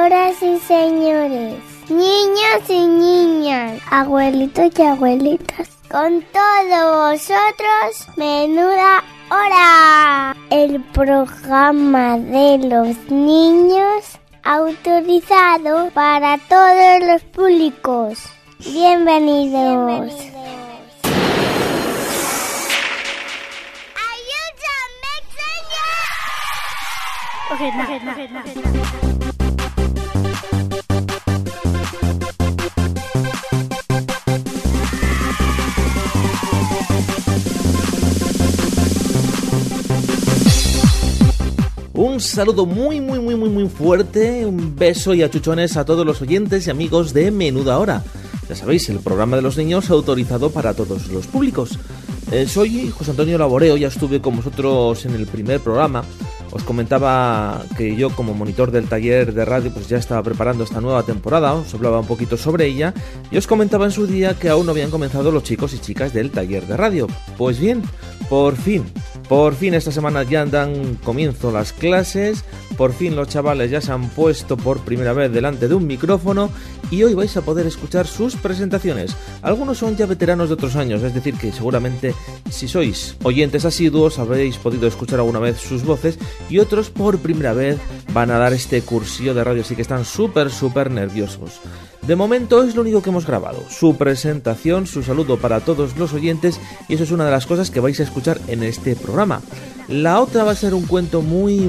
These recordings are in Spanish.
Señoras y señores, niños y niñas, abuelitos y abuelitas, con todos vosotros, Menuda Hora, el programa de los niños autorizado para todos los públicos. Bienvenidos. Un saludo muy fuerte, un beso y achuchones a todos los oyentes y amigos de Menuda Hora. Ya sabéis, el programa de los niños autorizado para todos los públicos. Soy José Antonio Laboreo, ya estuve con vosotros en el primer programa. Os comentaba que yo, como monitor del taller de radio, pues ya estaba preparando esta nueva temporada. Os hablaba un poquito sobre ella y os comentaba en su día que aún no habían comenzado los chicos y chicas del taller de radio. Pues bien, por fin esta semana ya dan comienzo las clases. Por fin los chavales ya se han puesto por primera vez delante de un micrófono y hoy vais a poder escuchar sus presentaciones. Algunos son ya veteranos de otros años, es decir que seguramente si sois oyentes asiduos habréis podido escuchar alguna vez sus voces, y otros por primera vez van a dar este cursillo de radio, así que están súper nerviosos. De momento es lo único que hemos grabado, su presentación, su saludo para todos los oyentes, y eso es una de las cosas que vais a escuchar en este programa. La otra va a ser un cuento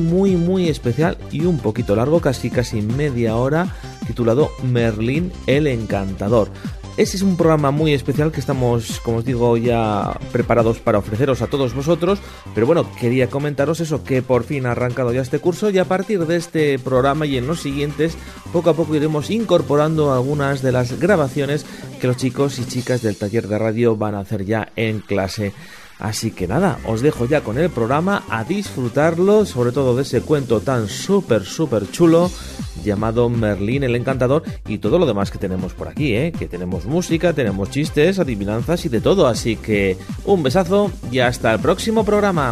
muy especial y un poquito largo, casi media hora, titulado Merlín el Encantador. Ese es un programa muy especial que estamos, como os digo, ya preparados para ofreceros a todos vosotros. Pero bueno, quería comentaros eso, que por fin ha arrancado ya este curso, y a partir de este programa y en los siguientes, poco a poco iremos incorporando algunas de las grabaciones que los chicos y chicas del taller de radio van a hacer ya en clase. Así que nada, os dejo ya con el programa, a disfrutarlo, sobre todo de ese cuento tan súper chulo llamado Merlín el Encantador, y todo lo demás que tenemos por aquí, que tenemos música, tenemos chistes, adivinanzas y de todo. Así que un besazo y hasta el próximo programa.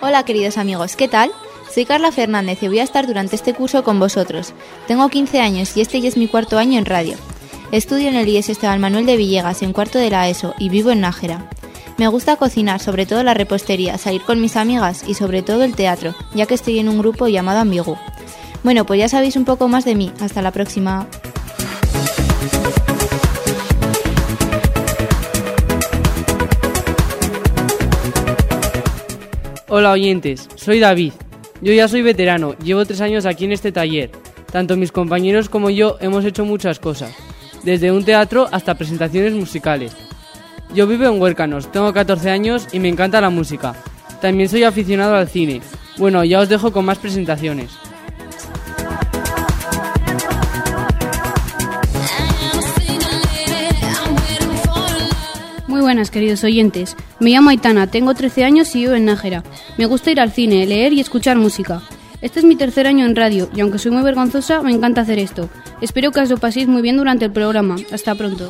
Hola queridos amigos, ¿qué tal? Soy Carla Fernández y voy a estar durante este curso con vosotros. Tengo 15 años y este ya es mi cuarto año en radio. Estudio en el IES Esteban Manuel de Villegas en cuarto de la ESO y vivo en Nájera. Me gusta cocinar, sobre todo la repostería, salir con mis amigas y sobre todo el teatro, ya que estoy en un grupo llamado Ambigu. Bueno, pues ya sabéis un poco más de mí. Hasta la próxima. Hola oyentes, soy David. Yo ya soy veterano, llevo 3 años aquí en este taller. Tanto mis compañeros como yo hemos hecho muchas cosas, desde un teatro hasta presentaciones musicales. Yo vivo en Huércanos, tengo 14 años y me encanta la música. También soy aficionado al cine. Bueno, ya os dejo con más presentaciones. Muy buenas, queridos oyentes. Me llamo Aitana, tengo 13 años y vivo en Nájera. Me gusta ir al cine, leer y escuchar música. Este es mi tercer año en radio y aunque soy muy vergonzosa, me encanta hacer esto. Espero que os lo paséis muy bien durante el programa. Hasta pronto.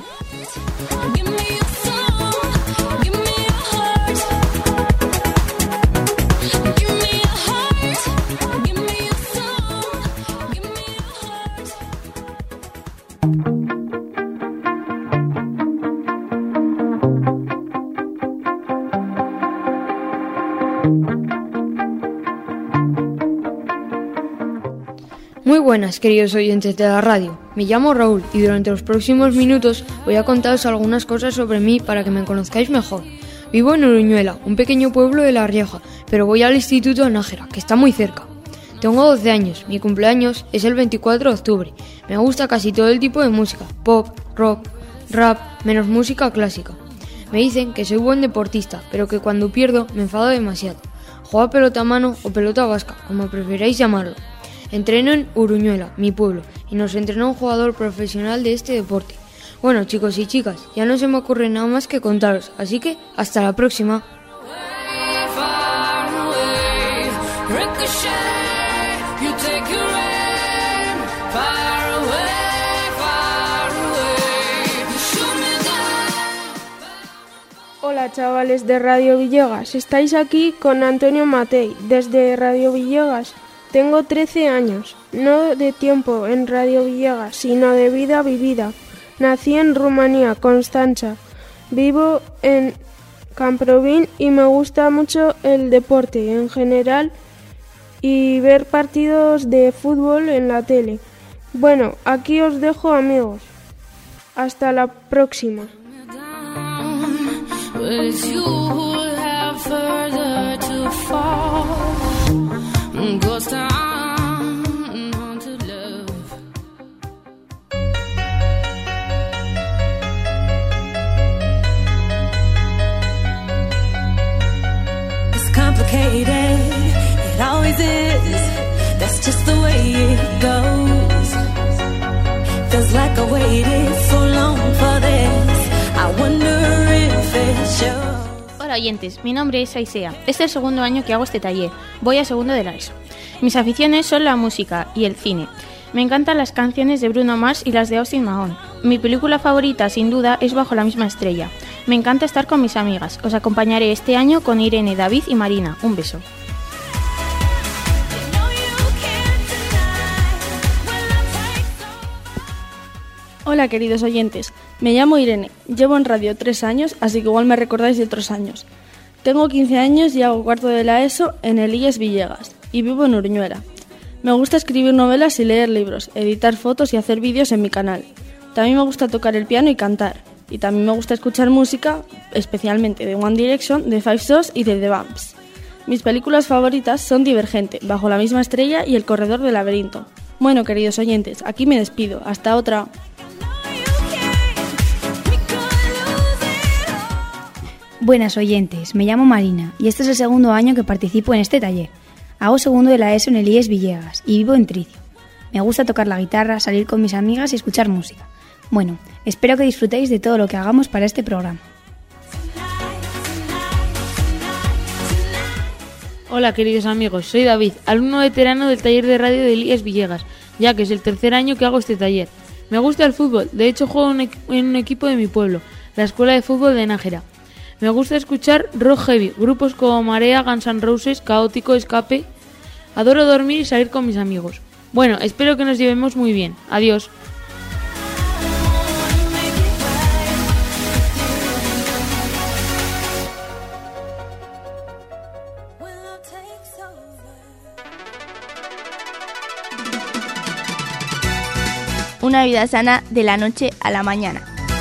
Muy buenas, queridos oyentes de la radio. Me llamo Raúl y durante los próximos minutos voy a contaros algunas cosas sobre mí para que me conozcáis mejor. Vivo en Uruñuela, un pequeño pueblo de La Rioja, pero voy al instituto de Nájera, que está muy cerca. Tengo 12 años, mi cumpleaños es el 24 de octubre. Me gusta casi todo el tipo de música, pop, rock, rap, menos música clásica. Me dicen que soy buen deportista, pero que cuando pierdo me enfado demasiado. Juego a pelota a mano o pelota vasca, como preferáis llamarlo. Entreno en Uruñuela, mi pueblo, y nos entrena un jugador profesional de este deporte. Bueno, chicos y chicas, ya no se me ocurre nada más que contaros, así que hasta la próxima. Hola chavales de Radio Villegas, estáis aquí con Antonio Matei, desde Radio Villegas. Tengo 13 años, no de tiempo en Radio Villegas, sino de vida vivida. Nací en Rumanía, Constanța. Vivo en Camprovin y me gusta mucho el deporte en general y ver partidos de fútbol en la tele. Bueno, aquí os dejo, amigos. Hasta la próxima. It always is. That's just the way it goes. Feels like I waited so long for this. I wonder if it shows. Hola oyentes, mi nombre es Aisea. Este es el segundo año que hago este taller. Voy a segundo de la ESO. Mis aficiones son la música y el cine. Me encantan las canciones de Bruno Mars y las de Austin Mahone. Mi película favorita, sin duda, es Bajo la misma estrella. Me encanta estar con mis amigas. Os acompañaré este año con Irene, David y Marina. Un beso. Hola queridos oyentes, me llamo Irene, llevo en radio 3 años, así que igual me recordáis de otros años. Tengo 15 años y hago cuarto de la ESO en el IES Villegas y vivo en Uruñuela. Me gusta escribir novelas y leer libros, editar fotos y hacer vídeos en mi canal. También me gusta tocar el piano y cantar. Y también me gusta escuchar música, especialmente de One Direction, de Five Sauce y de The Vamps. Mis películas favoritas son Divergente, Bajo la misma estrella y El corredor del laberinto. Bueno, queridos oyentes, aquí me despido. Hasta otra. Buenas oyentes, me llamo Marina y este es el segundo año que participo en este taller. Hago segundo de la ESO en el IES Villegas y vivo en Tricio. Me gusta tocar la guitarra, salir con mis amigas y escuchar música. Bueno, espero que disfrutéis de todo lo que hagamos para este programa. Hola queridos amigos, soy David, alumno veterano del taller de radio del IES Villegas, ya que es el tercer año que hago este taller. Me gusta el fútbol, de hecho juego en un equipo de mi pueblo, la Escuela de Fútbol de Nájera. Me gusta escuchar rock heavy, grupos como Marea, Guns N' Roses, Caótico, Escape. Adoro dormir y salir con mis amigos. Bueno, espero que nos llevemos muy bien. Adiós. Una vida sana de la noche a la mañana.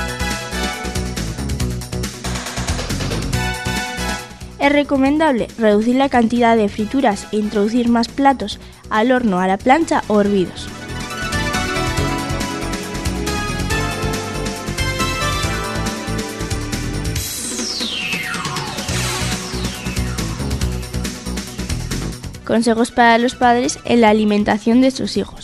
Es recomendable reducir la cantidad de frituras e introducir más platos al horno, a la plancha o hervidos. Consejos para los padres en la alimentación de sus hijos.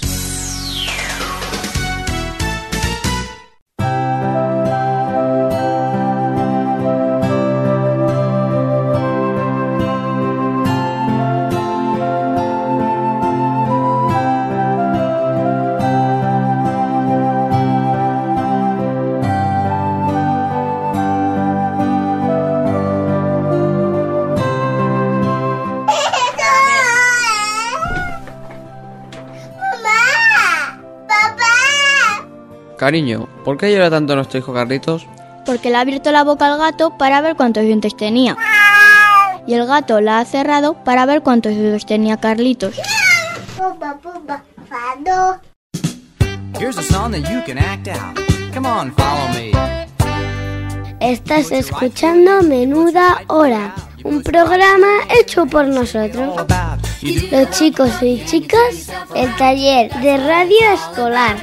Cariño, ¿por qué llora tanto nuestro hijo Carlitos? Porque le ha abierto la boca al gato para ver cuántos dientes tenía. Y el gato la ha cerrado para ver cuántos dedos tenía Carlitos. Here's a song that you can act out. Come on, follow me. Estás escuchando Menuda Hora, un programa hecho por nosotros, los chicos y chicas, el taller de radio escolar.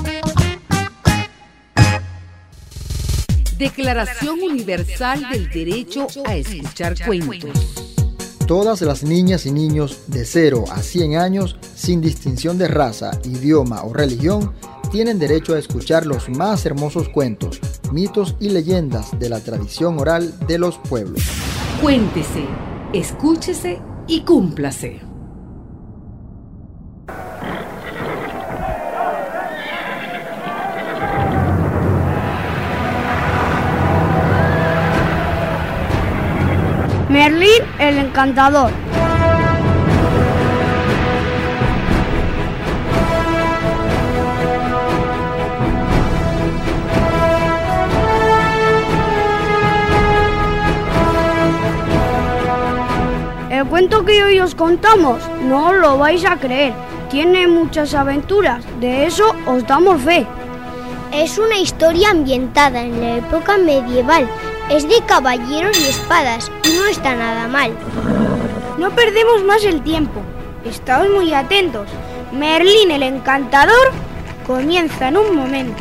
Declaración Universal del Derecho a Escuchar Cuentos. Todas las niñas y niños de 0 a 100 años, sin distinción de raza, idioma o religión, tienen derecho a escuchar los más hermosos cuentos, mitos y leyendas de la tradición oral de los pueblos. Cuéntese, escúchese y cúmplase. Merlín el Encantador. El cuento que hoy os contamos no os lo vais a creer. Tiene muchas aventuras, de eso os damos fe. Es una historia ambientada en la época medieval. Es de caballeros y espadas y no está nada mal. No perdemos más el tiempo. Estad muy atentos. Merlín el Encantador comienza en un momento.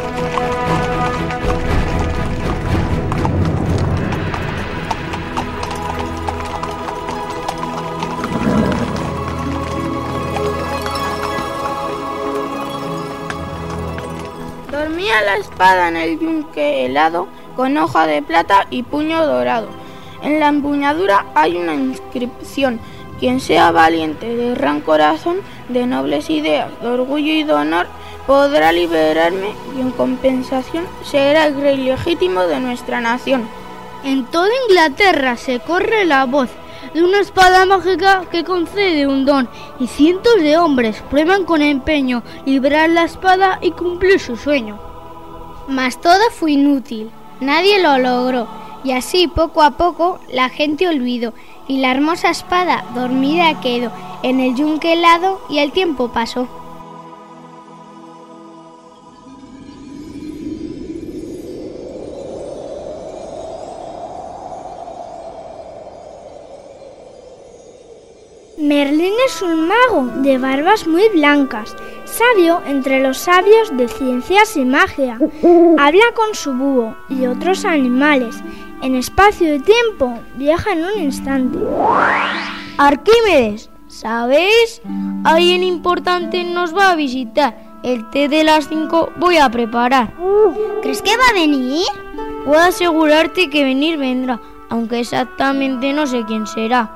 Dormía la espada en el yunque helado, con hoja de plata y puño dorado. En la empuñadura hay una inscripción: quien sea valiente, de gran corazón, de nobles ideas, de orgullo y de honor, podrá liberarme y en compensación será el rey legítimo de nuestra nación. En toda Inglaterra se corre la voz de una espada mágica que concede un don, y cientos de hombres prueban con empeño liberar la espada y cumplir su sueño. Mas todo fue inútil, nadie lo logró, y así poco a poco la gente olvidó, y la hermosa espada dormida quedó en el yunque helado y el tiempo pasó. Merlín es un mago de barbas muy blancas, sabio entre los sabios de ciencias y magia. Habla con su búho y otros animales. En espacio y tiempo viaja en un instante. Arquímedes, ¿sabes? Alguien importante nos va a visitar. El té de las 5 voy a preparar. ¿Crees que va a venir? Puedo asegurarte que venir vendrá, aunque exactamente no sé quién será.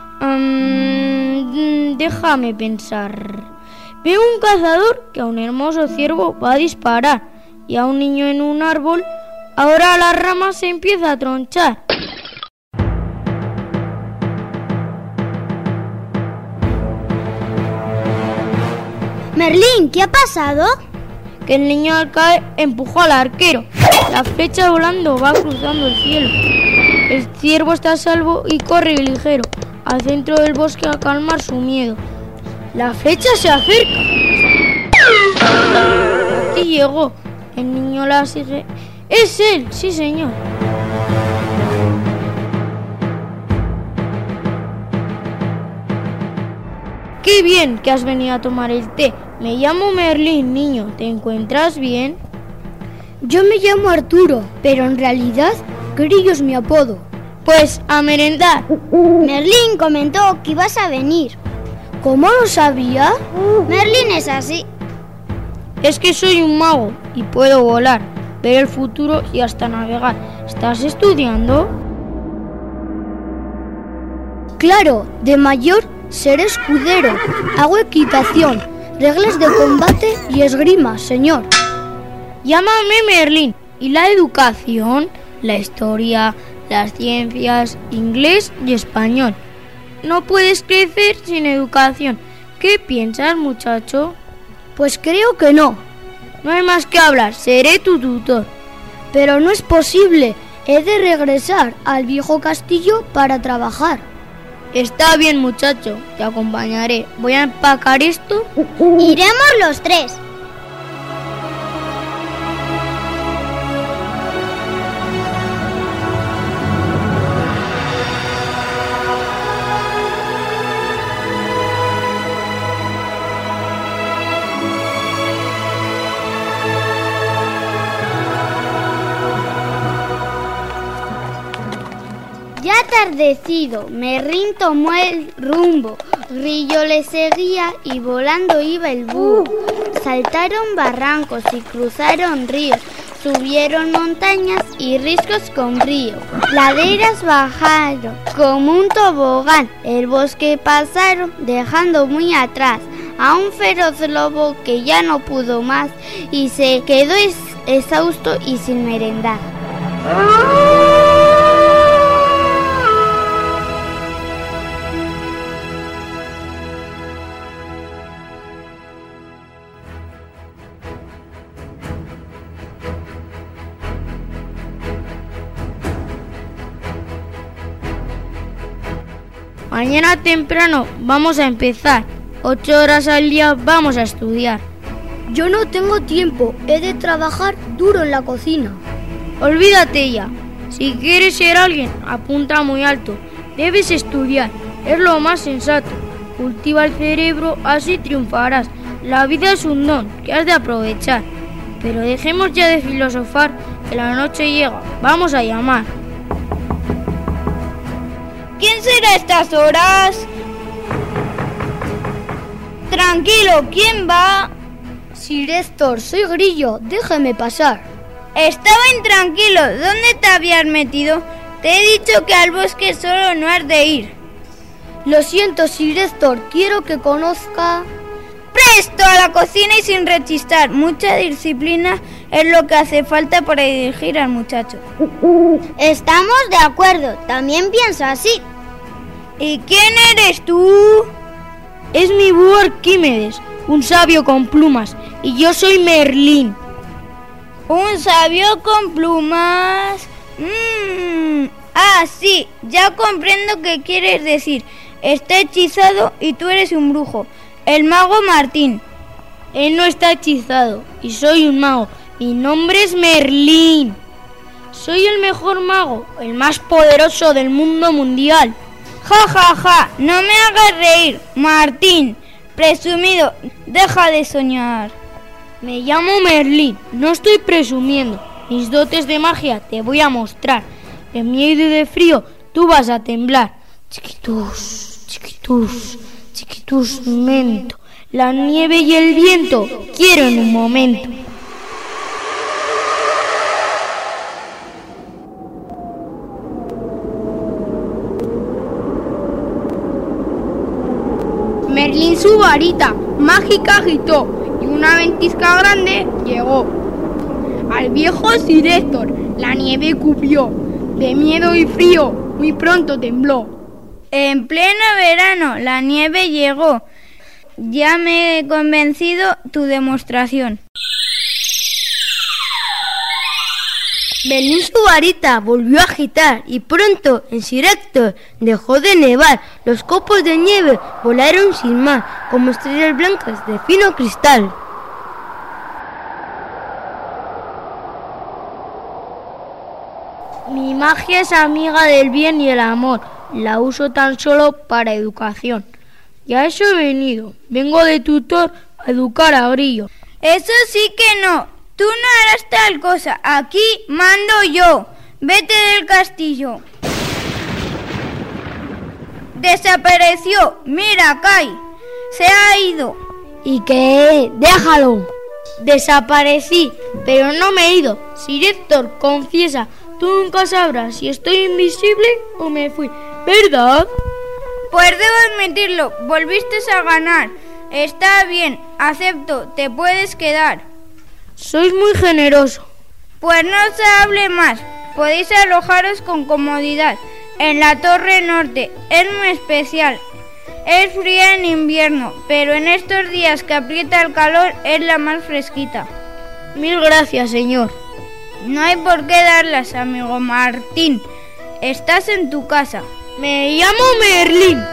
Déjame pensar. Veo un cazador que a un hermoso ciervo va a disparar y a un niño en un árbol. Ahora la rama se empieza a tronchar. Merlín, ¿qué ha pasado? Que el niño al caer empujó al arquero. La flecha volando va cruzando el cielo. El ciervo está a salvo y corre ligero al centro del bosque a calmar su miedo. La flecha se acerca. Aquí llegó. El niño la sigue. ¡Es él! ¡Sí, señor! ¡Qué bien que has venido a tomar el té! Me llamo Merlín, niño. ¿Te encuentras bien? Yo me llamo Arturo, pero en realidad Grillo es mi apodo. Pues a merendar. Merlín comentó que ibas a venir. ¿Cómo lo sabía? Merlín es así. Es que soy un mago y puedo volar, ver el futuro y hasta navegar. ¿Estás estudiando? Claro, de mayor seré escudero. Hago equitación, reglas de combate y esgrima, señor. Llámame Merlín. ¿Y la educación? La historia, las ciencias, inglés y español. No puedes crecer sin educación. ¿Qué piensas, muchacho? Pues creo que no. No hay más que hablar, seré tu tutor. Pero no es posible. He de regresar al viejo castillo para trabajar. Está bien, muchacho, te acompañaré. Voy a empacar esto. Iremos los tres. Ya atardecido, Merlín tomó el rumbo, Grillo le seguía y volando iba el búho. Saltaron barrancos y cruzaron ríos, subieron montañas y riscos con brío. Laderas bajaron como un tobogán, el bosque pasaron dejando muy atrás a un feroz lobo que ya no pudo más y se quedó exhausto y sin merendar. Mañana temprano vamos a empezar. 8 horas al día vamos a estudiar. Yo no tengo tiempo, he de trabajar duro en la cocina. Olvídate ya. Si quieres ser alguien, apunta muy alto. Debes estudiar, es lo más sensato. Cultiva el cerebro, así triunfarás. La vida es un don que has de aprovechar. Pero dejemos ya de filosofar, que la noche llega. Vamos a llamar. ¿Quién será a estas horas? Tranquilo, ¿quién va? Sir Héctor, soy Grillo, déjame pasar. Estaba intranquilo, ¿dónde te habías metido? Te he dicho que al bosque solo no has de ir. Lo siento, Sir Héctor, quiero que conozca... ¡Presto a la cocina y sin rechistar! Mucha disciplina es lo que hace falta para dirigir al muchacho. Estamos de acuerdo, también pienso así. ¿Y quién eres tú? Es mi búho Arquímedes, un sabio con plumas, y yo soy Merlín. ¿Un sabio con plumas? Ah, sí, ya comprendo qué quieres decir. Está hechizado y tú eres un brujo. El mago Martín. Él no está hechizado y soy un mago. Mi nombre es Merlín. Soy el mejor mago, el más poderoso del mundo mundial. Ja, ja, ja, no me hagas reír, Martín. Presumido, deja de soñar. Me llamo Merlín, no estoy presumiendo. Mis dotes de magia te voy a mostrar. De miedo y de frío tú vas a temblar. Chiquitus, chiquitus, chiquitus mento. La nieve y el viento quiero en un momento. Merlín su varita mágica agitó y una ventisca grande llegó. Al viejo Sir Héctor la nieve cubrió, de miedo y frío muy pronto tembló. En pleno verano la nieve llegó Ya me he convencido tu demostración. Merlín su varita volvió a agitar y pronto, en directo, dejó de nevar. Los copos de nieve volaron sin más, como estrellas blancas de fino cristal. Mi magia es amiga del bien y el amor. La uso tan solo para educación. Y a eso he venido. Vengo de tutor a educar a Grillo. Eso sí que no. Tú no harás tal cosa. Aquí mando yo. Vete del castillo. Desapareció. Mira, Kai. Se ha ido. ¿Y qué? Déjalo. Desaparecí, pero no me he ido. Sir Héctor, confiesa. Tú nunca sabrás si estoy invisible o me fui, ¿verdad? Pues debo admitirlo. Volviste a ganar. Está bien. Acepto. Te puedes quedar. Sois muy generoso. Pues no se hable más. Podéis alojaros con comodidad en la Torre Norte. Es muy especial. Es fría en invierno, pero en estos días que aprieta el calor es la más fresquita. Mil gracias, señor. No hay por qué darlas, amigo Martín. Estás en tu casa. Me llamo Merlín.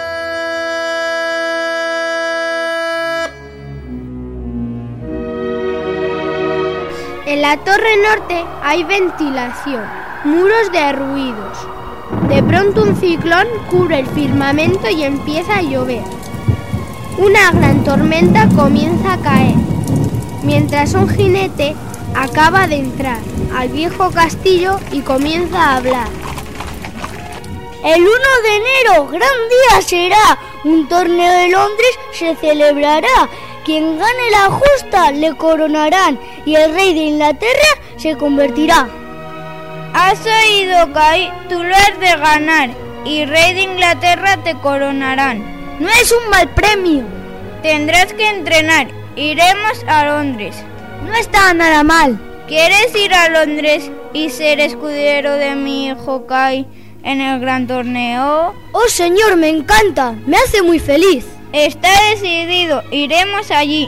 En la Torre Norte hay ventilación, muros de ruidos. De pronto un ciclón cubre el firmamento y empieza a llover. Una gran tormenta comienza a caer, mientras un jinete acaba de entrar al viejo castillo y comienza a hablar. El 1 de enero, gran día será. Un torneo de Londres se celebrará. Quien gane la justa le coronarán y el rey de Inglaterra se convertirá. ¿Has oído, Kai? Tú lo has de ganar y rey de Inglaterra te coronarán. No es un mal premio. Tendrás que entrenar. Iremos a Londres. No está nada mal. ¿Quieres ir a Londres y ser escudero de mi hijo Kai en el gran torneo? Oh, señor, me encanta. Me hace muy feliz. Está decidido. Iremos allí.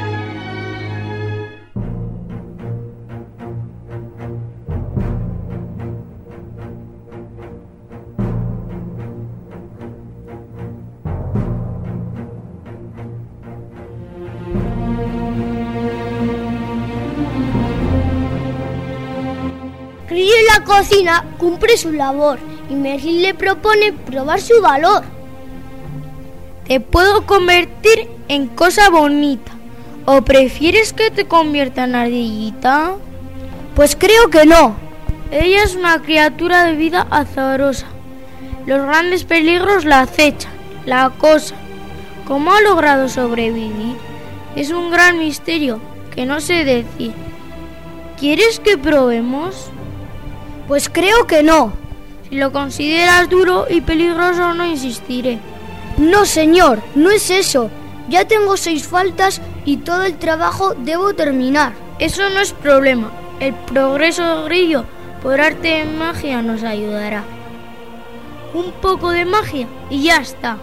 Grillo en la cocina cumple su labor y Merlín le propone probar su valor. Te puedo convertir en cosa bonita. ¿O prefieres que te convierta en ardillita? Pues creo que no. Ella es una criatura de vida azarosa. Los grandes peligros la acechan, la acosan. ¿Cómo ha logrado sobrevivir? Es un gran misterio que no sé decir. ¿Quieres que probemos? Pues creo que no. Si lo consideras duro y peligroso, no insistiré. No, señor, no es eso. Ya tengo 6 faltas y todo el trabajo debo terminar. Eso no es problema. El progreso de Grillo por arte de magia nos ayudará. Un poco de magia y ya está.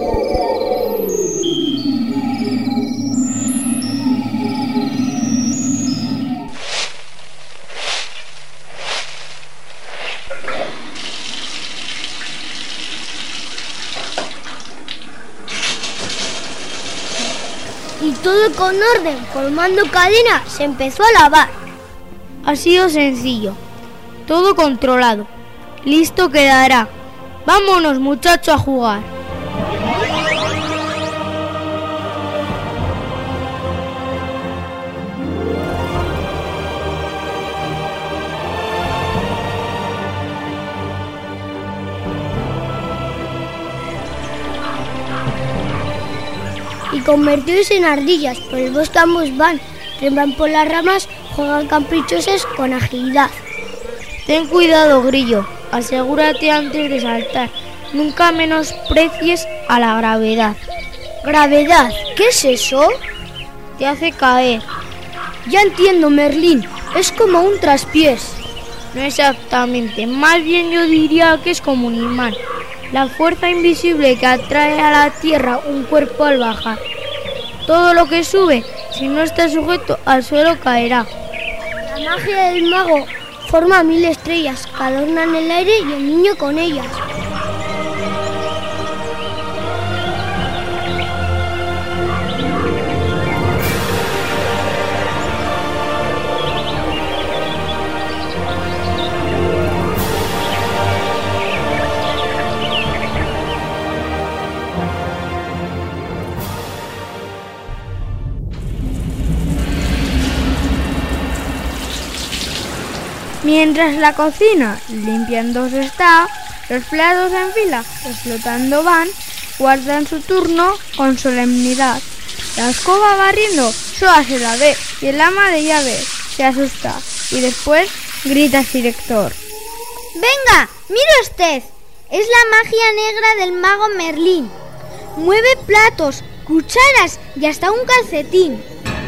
Y todo con orden, formando cadena, se empezó a lavar. Ha sido sencillo, todo controlado. Listo quedará. Vámonos, muchacho, a jugar. Y convertidos en ardillas, por el bosque ambos van, trepan por las ramas, juegan caprichosos con agilidad. Ten cuidado, Grillo, asegúrate antes de saltar, nunca menosprecies a la gravedad. ¿Gravedad? ¿Qué es eso? Te hace caer. Ya entiendo, Merlín, es como un traspiés. No exactamente, más bien yo diría que es como un imán. la fuerza invisible que atrae a la Tierra un cuerpo al bajar. Todo lo que sube, si no está sujeto al suelo, caerá. La magia del mago forma 1000 estrellas que adornan el aire y el niño con ellas. Mientras la cocina limpiándose está, los platos en fila explotando van, guardan su turno con solemnidad. La escoba barriendo, sola se la ve, y el ama de llaves se asusta, y después grita al director. ¡Venga, mire usted! Es la magia negra del mago Merlín. Mueve platos, cucharas y hasta un calcetín.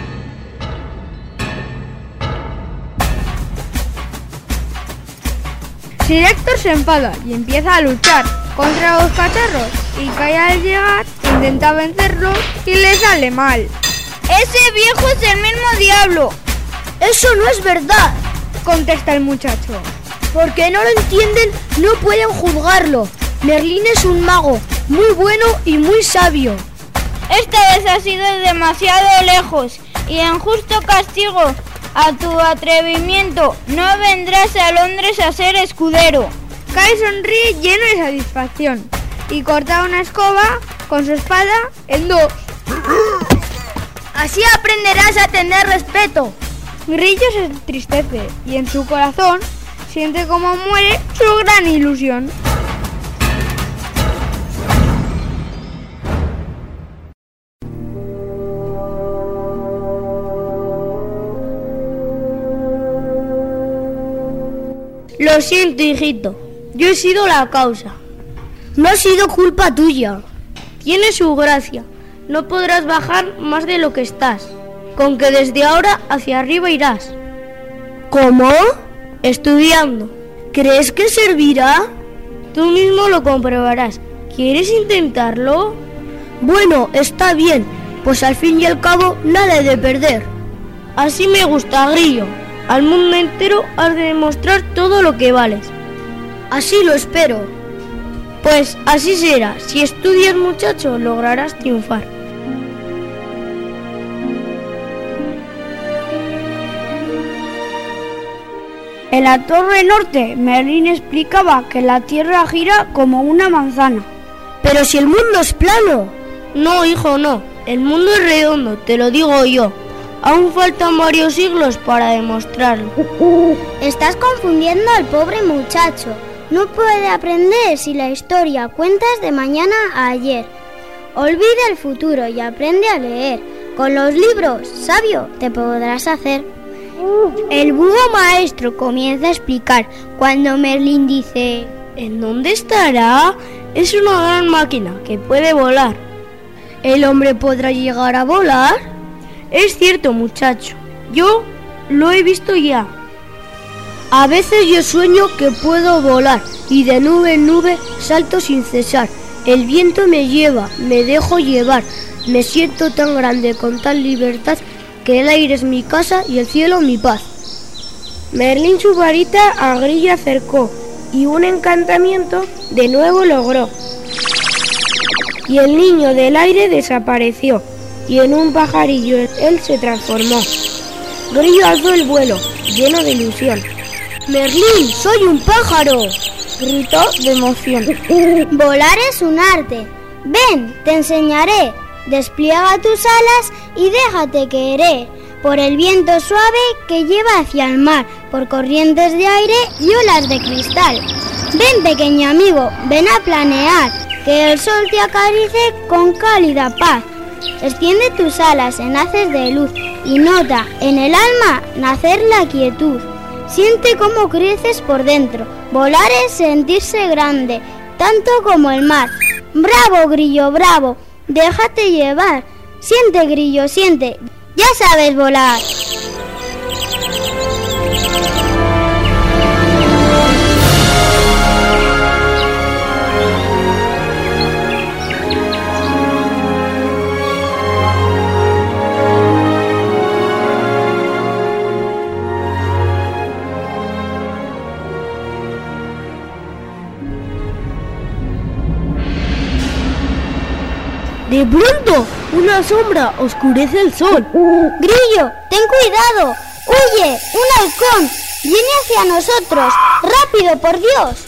Director se enfada y empieza a luchar contra los cacharros y cae al llegar, intenta vencerlo y le sale mal. ¡Ese viejo es el mismo diablo! ¡Eso no es verdad!, contesta el muchacho. Porque no lo entienden, no pueden juzgarlo. Merlín es un mago muy bueno y muy sabio. Esta vez has ido demasiado lejos y en justo castigo a tu atrevimiento no vendrás a Londres a ser escudero. Kai sonríe lleno de satisfacción y corta una escoba con su espada en dos. Así aprenderás a tener respeto. Grillo se entristece y en su corazón siente como muere su gran ilusión. Lo siento, hijito. Yo he sido la causa. No ha sido culpa tuya. Tiene su gracia. No podrás bajar más de lo que estás. Con que desde ahora hacia arriba irás. ¿Cómo? Estudiando. ¿Crees que servirá? Tú mismo lo comprobarás. ¿Quieres intentarlo? Bueno, está bien. Pues al fin y al cabo nada he de perder. Así me gusta, Grillo. Al mundo entero has de demostrar todo lo que vales. Así lo espero. Pues así será. Si estudias, muchacho, lograrás triunfar. En la Torre Norte, Merlín explicaba que la Tierra gira como una manzana. Pero si el mundo es plano. No, hijo, no. El mundo es redondo, te lo digo yo. Aún faltan varios siglos para demostrarlo. Estás confundiendo al pobre muchacho. No puede aprender si la historia cuentas de mañana a ayer. Olvida el futuro y aprende a leer. Con los libros, sabio, te podrás hacer. El búho maestro comienza a explicar cuando Merlín dice: ¿en dónde estará? Es una gran máquina que puede volar. ¿El hombre podrá llegar a volar? Es cierto, muchacho. Yo lo he visto ya. A veces yo sueño que puedo volar y de nube en nube salto sin cesar. El viento me lleva, me dejo llevar. Me siento tan grande con tal libertad que el aire es mi casa y el cielo mi paz. Merlín su varita a Grillo acercó y un encantamiento de nuevo logró. Y el niño del aire desapareció y en un pajarillo él se transformó. Grillo alzó el vuelo, lleno de ilusión. ¡Merlín, soy un pájaro!, gritó de emoción. Volar es un arte. Ven, te enseñaré. Despliega tus alas y déjate querer por el viento suave que lleva hacia el mar, por corrientes de aire y olas de cristal. Ven, pequeño amigo, ven a planear, que el sol te acaricie con cálida paz. Extiende tus alas en haces de luz y nota en el alma nacer la quietud. Siente cómo creces por dentro. Volar es sentirse grande, tanto como el mar. ¡Bravo, Grillo, bravo! Déjate llevar. Siente, Grillo, siente. Ya sabes volar. De pronto, una sombra oscurece el sol. Grillo, ten cuidado. ¡Huye! ¡Un halcón! ¡Viene hacia nosotros! ¡Rápido, por Dios!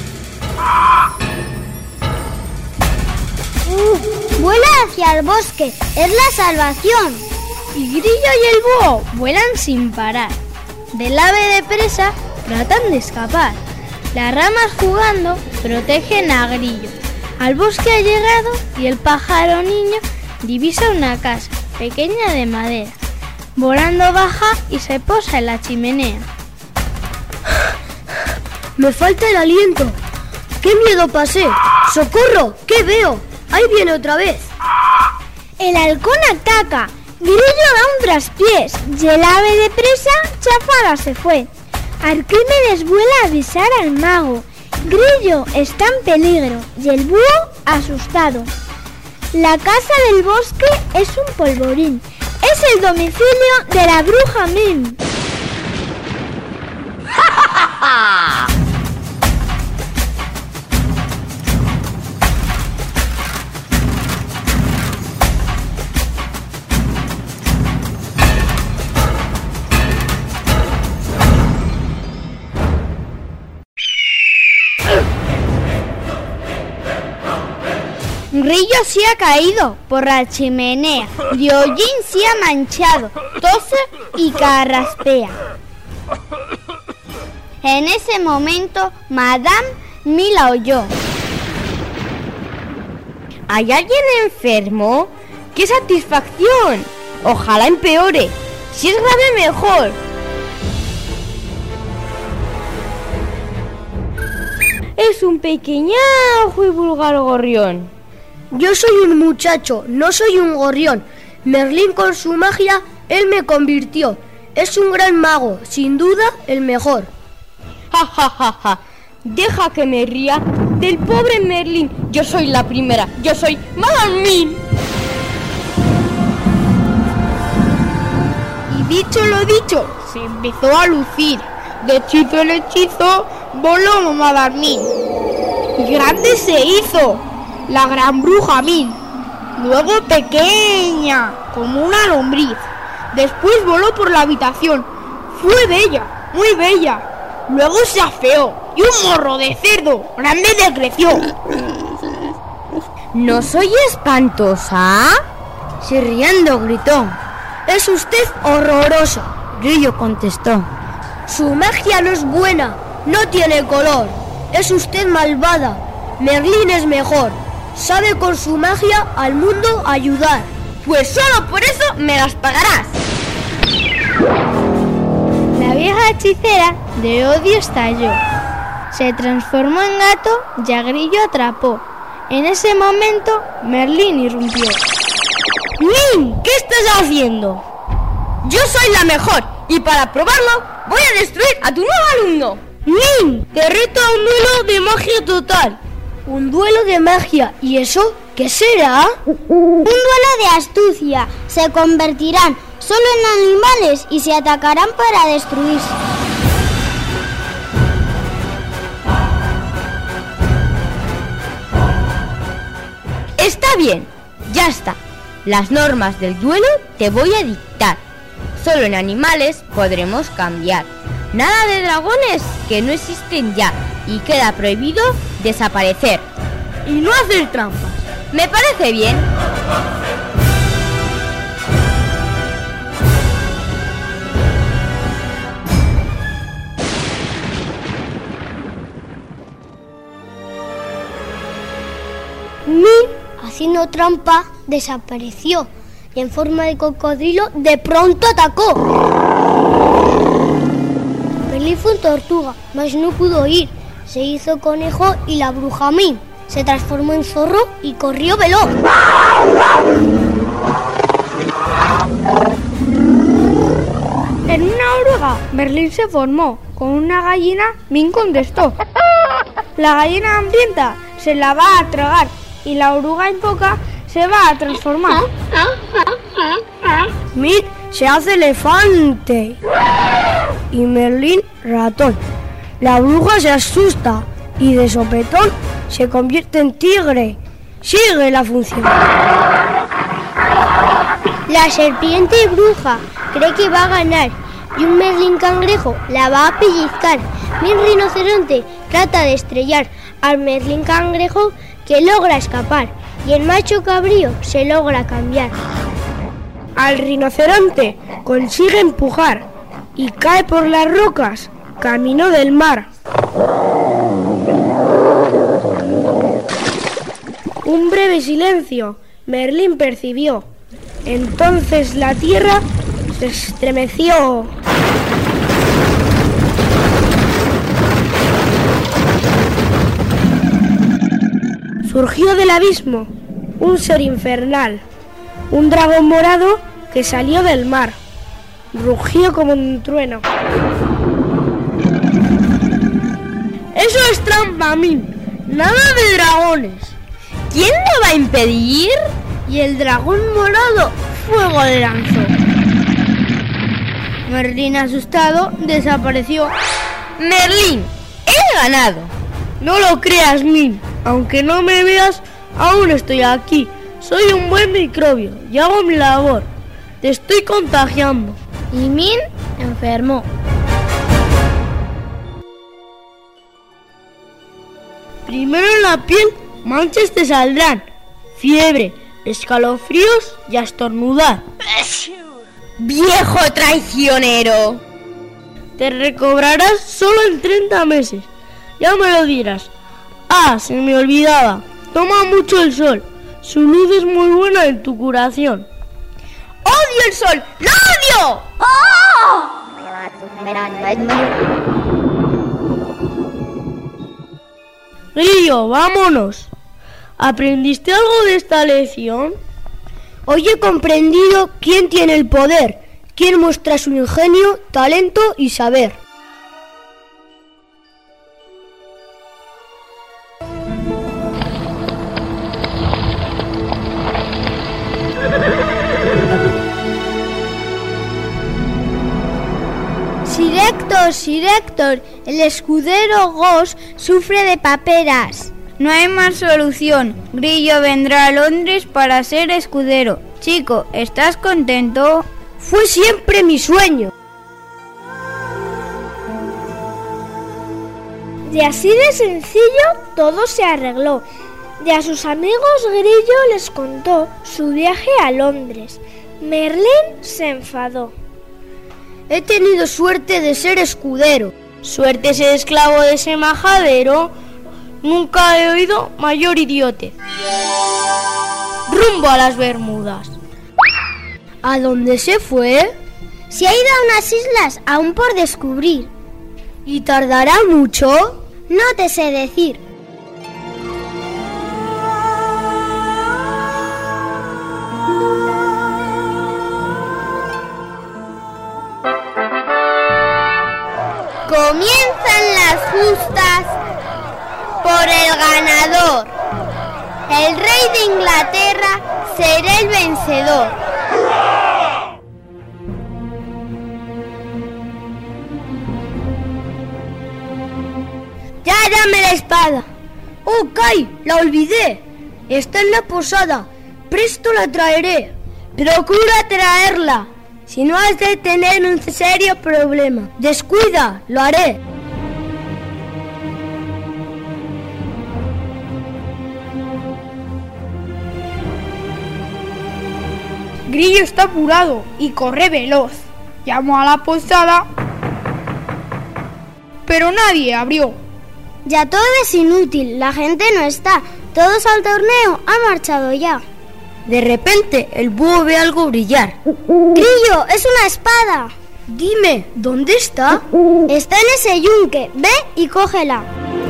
Vuela hacia el bosque. ¡Es la salvación! Y Grillo y el búho vuelan sin parar. Del ave de presa tratan de escapar. Las ramas jugando protegen a Grillo. Al bosque ha llegado y el pájaro niño divisa una casa pequeña de madera. Volando baja y se posa en la chimenea. Me falta el aliento. ¡Qué miedo pasé! ¡Socorro! ¿Qué veo? ¡Ahí viene otra vez! El halcón ataca. Grillo da un traspiés y el ave de presa chafada se fue. Arquímedes vuela a avisar al mago. Grillo está en peligro y el búho asustado. La casa del bosque es un polvorín. Es el domicilio de la bruja Mim. Grillo se ha caído por la chimenea, Diollín se ha manchado, tose y carraspea. En ese momento, Madame Mim la oyó. ¿Hay alguien enfermo? ¡Qué satisfacción! Ojalá empeore. Si es grave, mejor. Es un pequeñajo y vulgar gorrión. Yo soy un muchacho, no soy un gorrión. Merlín con su magia, él me convirtió. Es un gran mago, sin duda el mejor. Ja, ja, ja, ja. Deja que me ría del pobre Merlín. Yo soy la primera, yo soy Madame Mim. Y dicho lo dicho, se empezó a lucir. De hechizo en hechizo, voló Madame Mim. Y grande se hizo la gran bruja Mim. Luego pequeña, como una lombriz. Después voló por la habitación. Fue bella, muy bella. Luego se afeó y un morro de cerdo grande decreció. ¿No soy espantosa? Sí, riendo gritó. Es usted horroroso, Grillo contestó. Su magia no es buena, no tiene color. Es usted malvada, Merlín es mejor. Sabe con su magia al mundo ayudar. Pues solo por eso me las pagarás. La vieja hechicera de odio estalló. Se transformó en gato y a Grillo atrapó. En ese momento, Merlín irrumpió. ¡Mim! ¿Qué estás haciendo? Yo soy la mejor y para probarlo voy a destruir a tu nuevo alumno. ¡Mim! Te reto a un duelo de magia total. ¿Un duelo de magia? ¿Y eso qué será? Un duelo de astucia. Se convertirán solo en animales y se atacarán para destruirse. Está bien, ya está. Las normas del duelo te voy a dictar. Solo en animales podremos cambiar. Nada de dragones que no existen ya y queda prohibido desaparecer. Y no hacer trampas. Me parece bien. Mim, haciendo trampa, desapareció y en forma de cocodrilo de pronto atacó. Merlín fue tortuga, mas no pudo ir. Se hizo conejo y la bruja Mim se transformó en zorro y corrió veloz. En una oruga, Merlín se formó. Con una gallina, Mim contestó. La gallina hambrienta se la va a tragar y la oruga en poca se va a transformar. Mim se hace elefante y Merlín ratón. La bruja se asusta y de sopetón se convierte en tigre. Sigue la función. La serpiente bruja cree que va a ganar y un merlín cangrejo la va a pellizcar. Mi rinoceronte trata de estrellar al merlín cangrejo que logra escapar y el macho cabrío se logra cambiar. Al rinoceronte consigue empujar y cae por las rocas, camino del mar. Un breve silencio Merlín percibió. Entonces la tierra se estremeció. Surgió del abismo un ser infernal, un dragón morado que salió del mar. Rugió como un trueno. Eso es trampa, Min. Nada de dragones. ¿Quién lo va a impedir? Y el dragón morado fuego le lanzó. Merlín, asustado, desapareció. Merlín, he ganado. No lo creas, Min. Aunque no me veas, aún estoy aquí. Soy un buen microbio y hago mi labor. Te estoy contagiando. Y Min enfermó. Primero en la piel manchas te saldrán, fiebre, escalofríos y a estornudar. ¡Viejo traicionero! Te recobrarás solo en 30 meses. Ya me lo dirás. Ah, se me olvidaba. Toma mucho el sol. Su luz es muy buena en tu curación. ¡Odio el sol! ¡Lo odio! ¡Oh! Grillo, vámonos. ¿Aprendiste algo de esta lección? Hoy he comprendido quién tiene el poder, quién muestra su ingenio, talento y saber. Sir Héctor, el escudero Gos sufre de paperas. No hay más solución. Grillo vendrá a Londres para ser escudero. Chico, ¿estás contento? Fue siempre mi sueño. Y así de sencillo todo se arregló. Y a sus amigos Grillo les contó su viaje a Londres. Merlín se enfadó. He tenido suerte de ser escudero. Suerte ser esclavo de ese majadero. Nunca he oído mayor idiote. Rumbo a las Bermudas. ¿A dónde se fue? Se ha ido a unas islas aún por descubrir. ¿Y tardará mucho? No te sé decir. Comienzan las justas por el ganador. El rey de Inglaterra será el vencedor. ¡Ya dame la espada! ¡Oh, Kai! ¡La olvidé! Está en la posada. Presto la traeré. Procura traerla. Si no has de tener un serio problema. Descuida, lo haré. Grillo está apurado y corre veloz. Llamó a la posada, pero nadie abrió. Ya todo es inútil, la gente no está. Todos al torneo han marchado ya. De repente, el búho ve algo brillar. ¡Grillo, es una espada! Dime, ¿dónde está? Está en ese yunque, ve y cógela.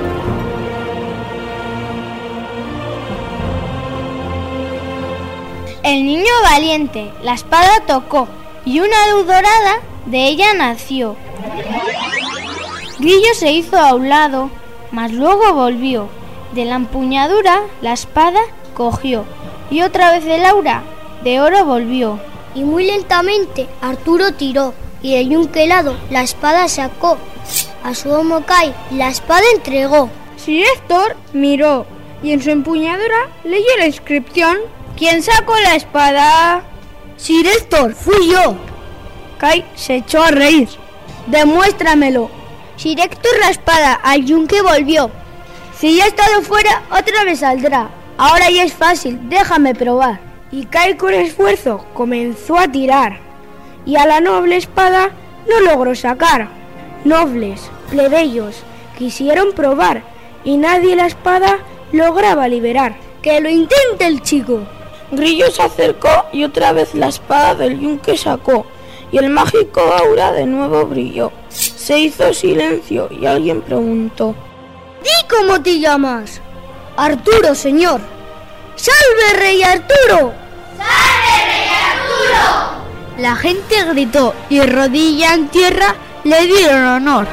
El niño valiente, la espada tocó y una luz dorada de ella nació. Grillo se hizo a un lado, mas luego volvió. De la empuñadura la espada cogió. Y otra vez el aura de oro volvió. Y muy lentamente Arturo tiró, y del yunque helado la espada sacó. A su amo Kai la espada entregó. Sir Héctor miró, y en su empuñadura leyó la inscripción. ¿Quién sacó la espada? Sir Héctor, fui yo. Kai se echó a reír. Demuéstramelo. Sir Héctor la espada, al yunque volvió. Si ya ha estado fuera, otra vez saldrá. Ahora ya es fácil, déjame probar. Y Kai con esfuerzo comenzó a tirar, y a la noble espada no logró sacar. Nobles, plebeyos, quisieron probar, y nadie la espada lograba liberar. ¡Que lo intente el chico! Grillo se acercó y otra vez la espada del yunque sacó, y el mágico aura de nuevo brilló. Se hizo silencio y alguien preguntó: ¡Di cómo te llamas! Arturo, señor. ¡Salve, rey Arturo! ¡Salve, rey Arturo! La gente gritó y rodilla en tierra le dieron honor.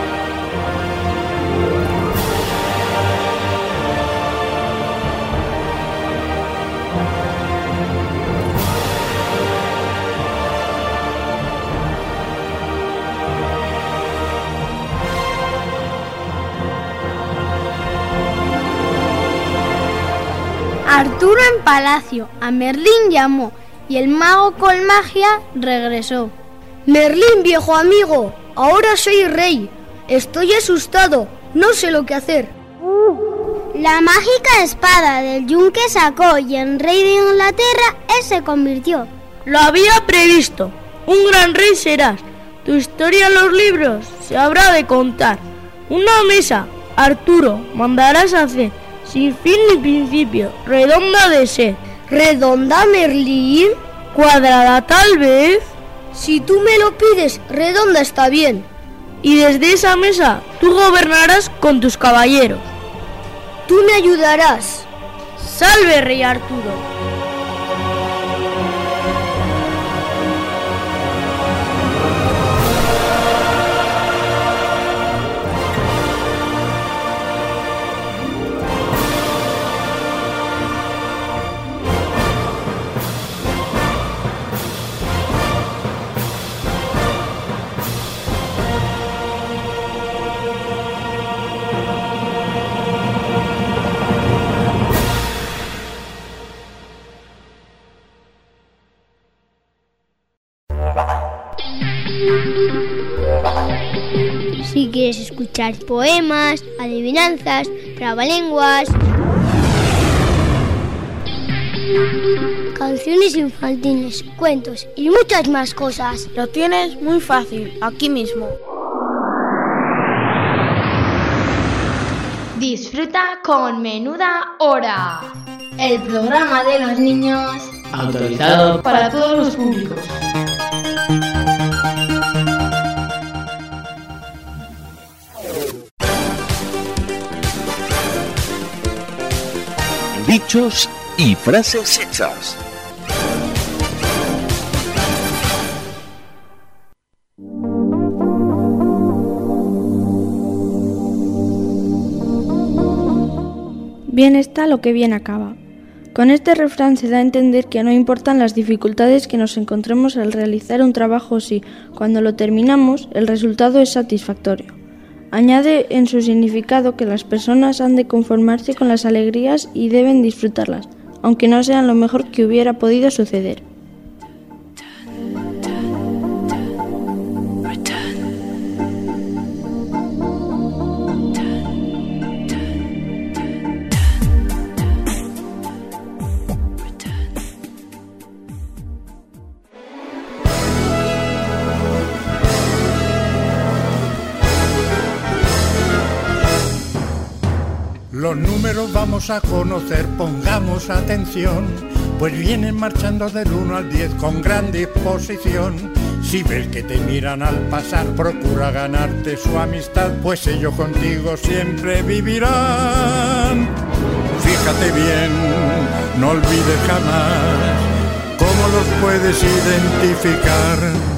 Arturo en palacio a Merlín llamó y el mago con magia regresó. Merlín, viejo amigo, ahora soy rey. Estoy asustado, no sé lo que hacer. La mágica espada del yunque sacó y en rey de Inglaterra él se convirtió. Lo había previsto, un gran rey serás. Tu historia en los libros se habrá de contar. Una mesa, Arturo, mandarás hacer, sin fin ni principio, redonda de ser. ¿Redonda, Merlín? ¿Cuadrada tal vez? Si tú me lo pides, redonda está bien. Y desde esa mesa tú gobernarás con tus caballeros. Tú me ayudarás. ¡Salve, rey Arturo! Si quieres escuchar poemas, adivinanzas, trabalenguas, canciones infantiles, cuentos y muchas más cosas, lo tienes muy fácil, aquí mismo. Disfruta con Menuda Hora, el programa de los niños autorizado para todos los públicos. Dichos y frases hechas. Bien está lo que bien acaba. Con este refrán se da a entender que no importan las dificultades que nos encontremos al realizar un trabajo si, cuando lo terminamos, el resultado es satisfactorio. Añade en su significado que las personas han de conformarse con las alegrías y deben disfrutarlas, aunque no sean lo mejor que hubiera podido suceder. Los números vamos a conocer, pongamos atención, pues vienen marchando del 1 al 10 con gran disposición. Si ves que te miran al pasar, procura ganarte su amistad, pues ellos contigo siempre vivirán. Fíjate bien, no olvides jamás cómo los puedes identificar.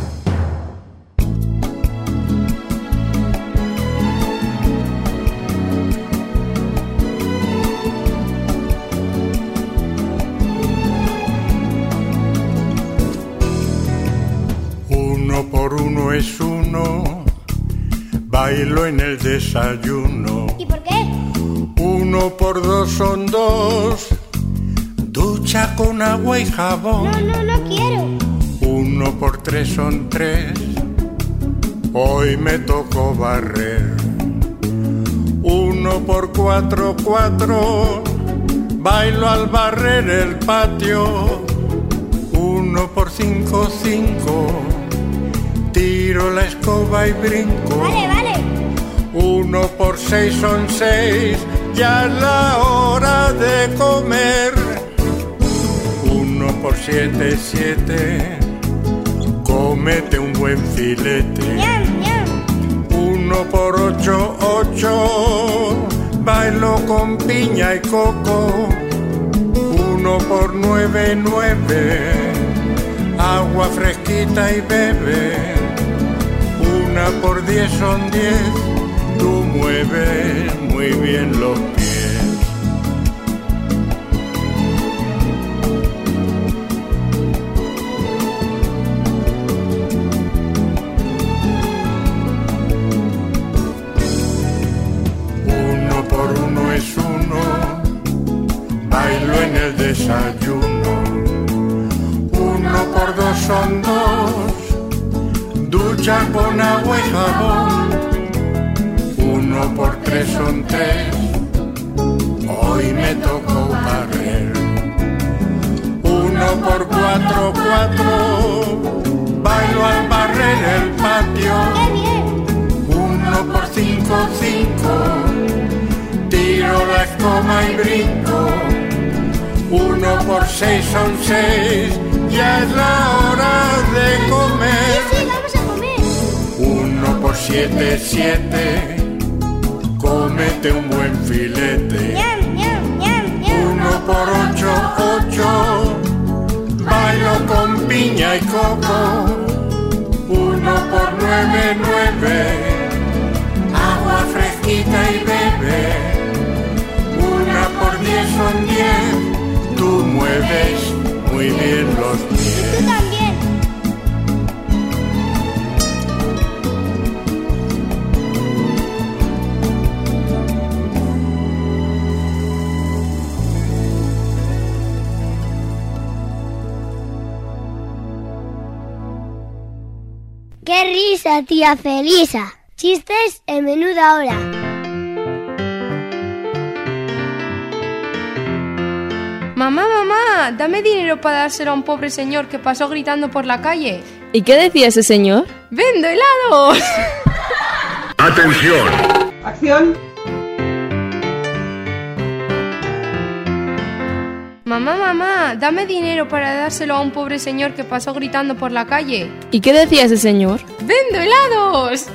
Por uno es uno, bailo en el desayuno. ¿Y por qué? 1 por 2 son 2. Ducha con agua y jabón. No quiero. 1 por 3 son 3. Hoy me tocó barrer. 1 por 4, 4. Bailo al barrer el patio. 1 por 5, 5. Tiro la escoba y brinco. Vale. 1 por 6 son 6. Ya es la hora de comer. 1 por 7, 7. Cómete un buen filete. 1 por 8, 8. Bailo con piña y coco. 1 por 9, 9. Agua fresquita y bebe. 1 por 10 son 10. Tú mueves muy bien los pies. Uno por 1 es 1. Bailo en el desayuno. 1 por 2 son 2. Ducha con agua y jabón. 1 por 3 son 3. Hoy me tocó barrer. 1 por 4, 4. Bailo al barrer el patio. 1 por 5, 5. Tiro la escoba y brinco. 1 por 6 son 6. Ya es la hora de comer. Sí, vamos a comer. 1 por 7, 7. Cómete un buen filete. 1 por 8, 8. Bailo con piña y coco. 1 por 9, 9. Agua fresquita y bebe. 1 por 10 son 10. Tú mueves muy bien los pies. Tú también. ¡Qué risa, tía Felisa! Chistes en Menuda Hora. Mamá, dame dinero para dárselo a un pobre señor que pasó gritando por la calle. ¿Y qué decía ese señor? ¡Vendo helados! ¡Atención! ¡Acción! Mamá, dame dinero para dárselo a un pobre señor que pasó gritando por la calle. ¿Y qué decía ese señor? ¡Vendo helados!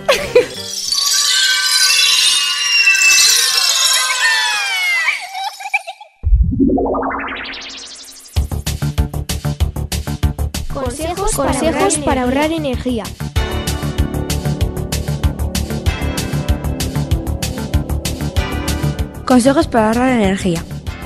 Consejos para ahorrar energía. Consejos para ahorrar energía.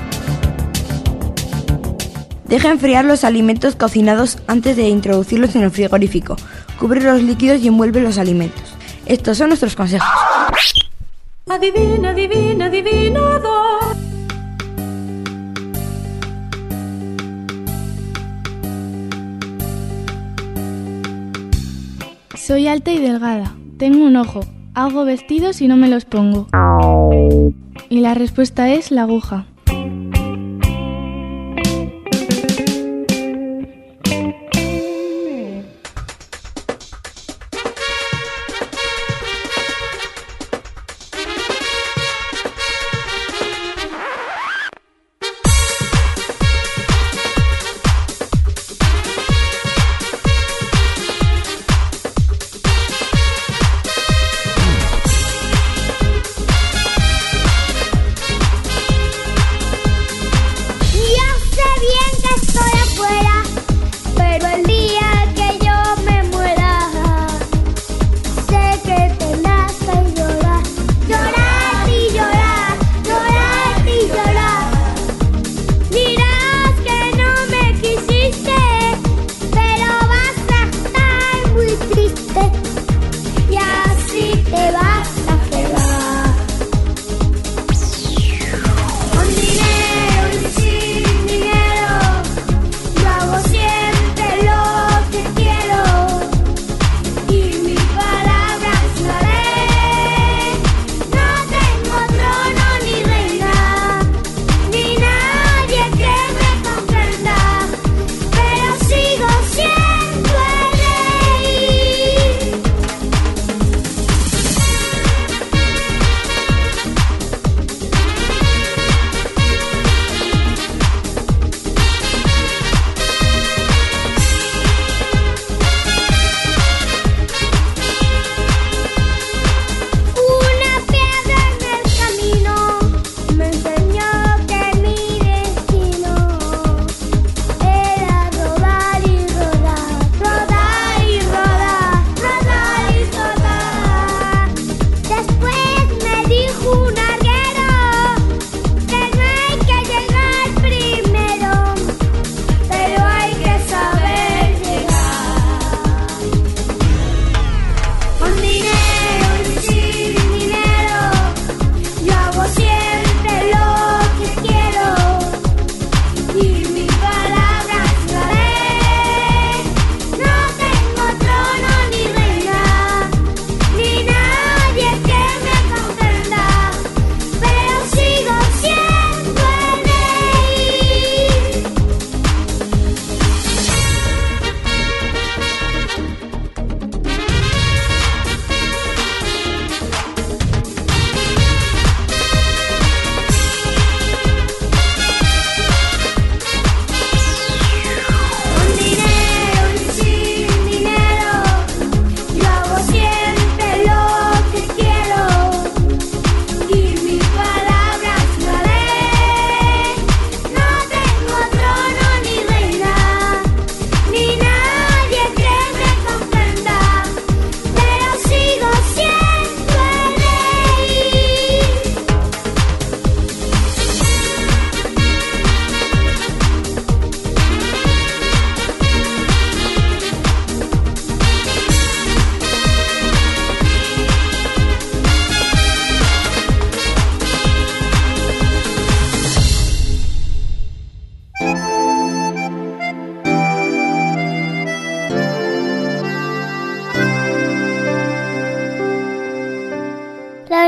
Deja enfriar los alimentos cocinados antes de introducirlos en el frigorífico. Cubre los líquidos y envuelve los alimentos. Estos son nuestros consejos. Adivina, adivina, adivinador. Soy alta y delgada. Tengo un ojo. Hago vestidos y no me los pongo. Y la respuesta es la aguja.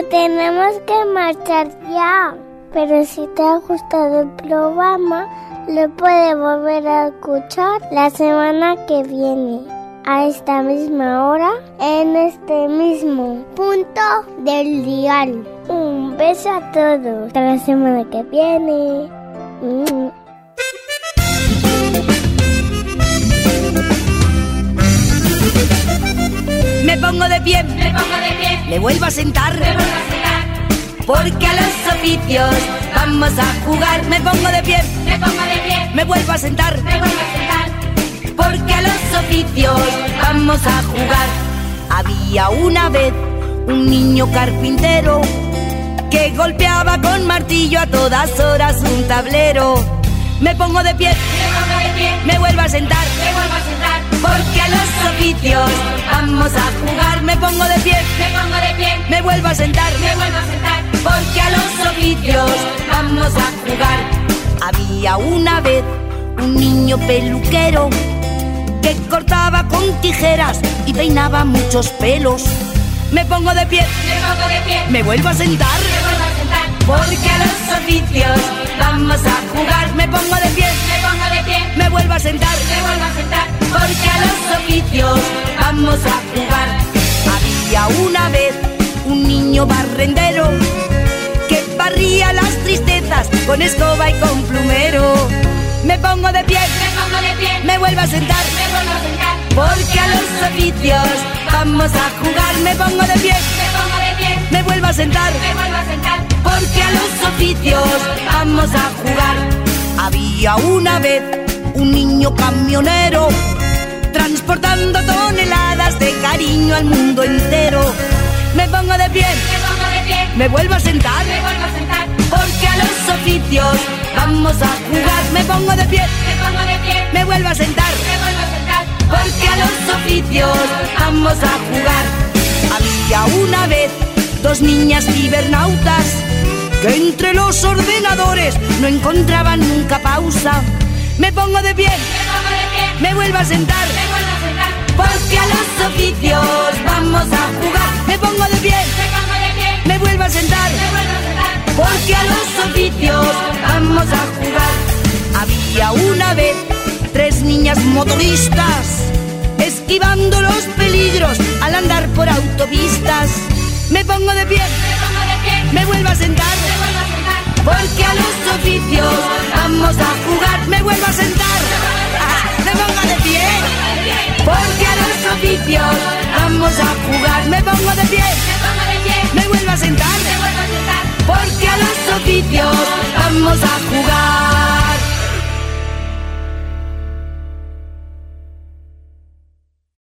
tenemos que marchar ya. Pero si te ha gustado el programa, lo puedes volver a escuchar la semana que viene, a esta misma hora, en este mismo punto del dial. Un beso a todos. Hasta la semana que viene. Me pongo de pie, me vuelvo a sentar, porque a los oficios vamos a jugar. Me pongo de pie, me vuelvo a sentar, porque a los oficios vamos a jugar. Había una vez un niño carpintero que golpeaba con martillo a todas horas un tablero. Me pongo de pie, me vuelvo a sentar, porque a los oficios vamos a jugar. Me pongo de pie, me vuelvo a sentar, porque a los oficios vamos a jugar. Había una vez un niño peluquero que cortaba con tijeras y peinaba muchos pelos. Me pongo de pie, me vuelvo a sentar, porque a los oficios vamos a jugar. Me pongo de pie, me vuelvo a sentar, porque a los oficios vamos a jugar. Había una vez un niño barrendero que barría las tristezas con escoba y con plumero. Me pongo de pie, me vuelvo a sentar, porque a los oficios vamos a jugar. Me pongo de pie, me vuelvo a sentar, porque a los oficios vamos a jugar. Había una vez un niño camionero transportando toneladas de cariño al mundo entero. Me pongo de pie, me vuelvo a sentar, porque a los oficios vamos a jugar. Me pongo de pie, me vuelvo a sentar, porque a los oficios vamos a jugar. Había una vez dos niñas cibernautas que entre los ordenadores no encontraban nunca pausa. Me pongo de pie, me vuelvo a sentar, porque a los oficios vamos a jugar. Me pongo de pie, me vuelvo a sentar, porque a los oficios vamos a jugar. Había una vez tres niñas motoristas esquivando los peligros al andar por autopistas. Me pongo de pie, me vuelvo a sentar, porque a los oficios vamos a jugar. Me vuelvo a sentar, me pongo de pie, porque a los oficios vamos a jugar. Me pongo de pie, me vuelvo a sentar, porque a los oficios vamos a jugar.